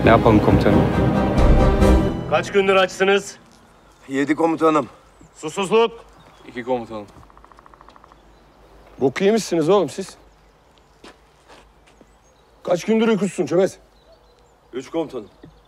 Ne yapalım komutanım? Kaç gündür açsınız? 7 komutanım. Susuzluk? 2 komutanım. Boku yemişsiniz oğlum siz. Kaç gündür uykusuzsun Çömez? 3 komutanım.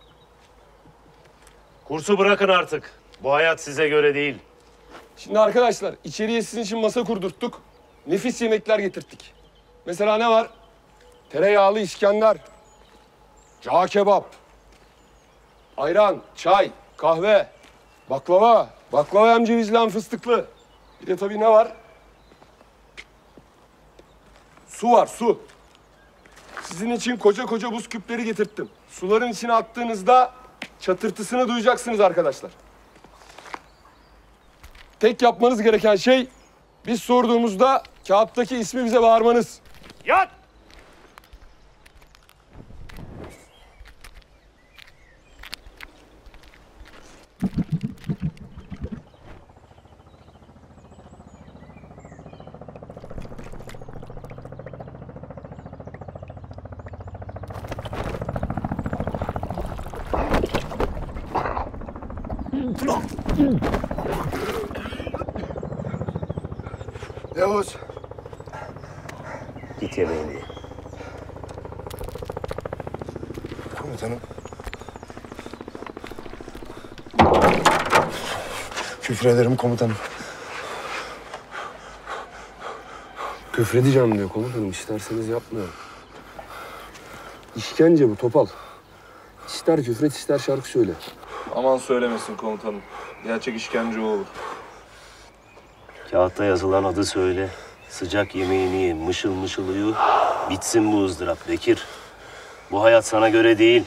Kursu bırakın artık. Bu hayat size göre değil. Şimdi arkadaşlar içeriye sizin için masa kurdurttuk. Nefis yemekler getirttik. Mesela ne var? Tereyağlı İskender, cağ kebap, ayran, çay, kahve, baklava. Baklava hem cevizli hem fıstıklı. Bir de tabii ne var? Su var, su. Sizin için koca koca buz küpleri getirttim. Suların içine attığınızda çatırtısını duyacaksınız arkadaşlar. Tek yapmanız gereken şey, biz sorduğumuzda kağıttaki ismi bize bağırmanız. Yat! Yavuz. Git yemeğini. Komutanım. Küfür ederim komutanım. Küfredeceğim diyor komutanım, isterseniz yapmıyorum. İşkence bu Topal. İster küfret ister şarkı söyle. Aman söylemesin komutanım. Gerçek işkence o olur. Kağıtta yazılan adı söyle. Sıcak yemeğini ye, mışıl mışıl uyu. Bitsin bu ızdırap Bekir. Bu hayat sana göre değil.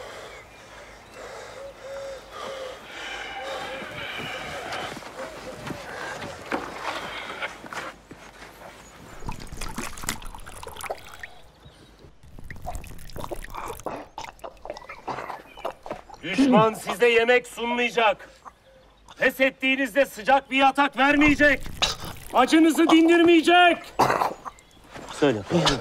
Düşman size yemek sunmayacak. Pes ettiğinizde sıcak bir yatak vermeyecek. Acınızı dindirmeyecek. Söyle.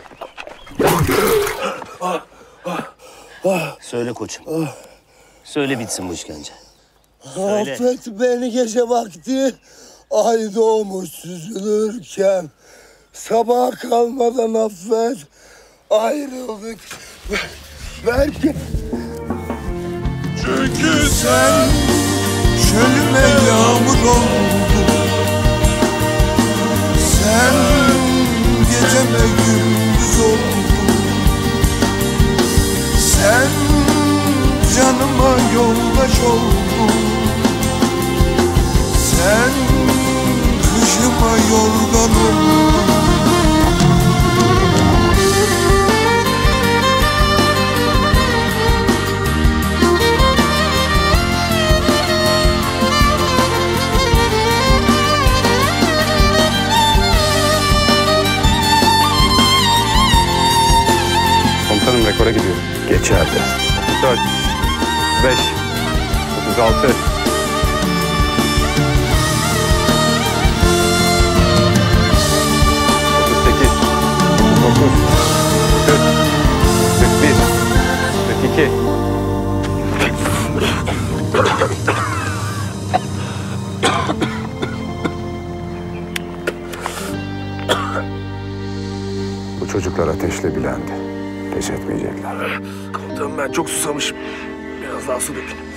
Söyle koçum. Söyle bitsin bu işkence. Söyle. Affet beni gece vakti, ay doğmuş süzülürken. Sabah kalmadan affet, ayrıldık belki. Çünkü sen çölüme yağmur oldun. Sen geceme gündüz oldun. Sen canıma yoldaş oldun. Sen kışıma yorgan oldun. Komutanım rekora gidiyor. Geç hadi. 34, 35, 36. Bu çocuklar ateşle bilendi. Pes etmeyecekler. Komutanım ben çok susamışım. Biraz daha su dökün.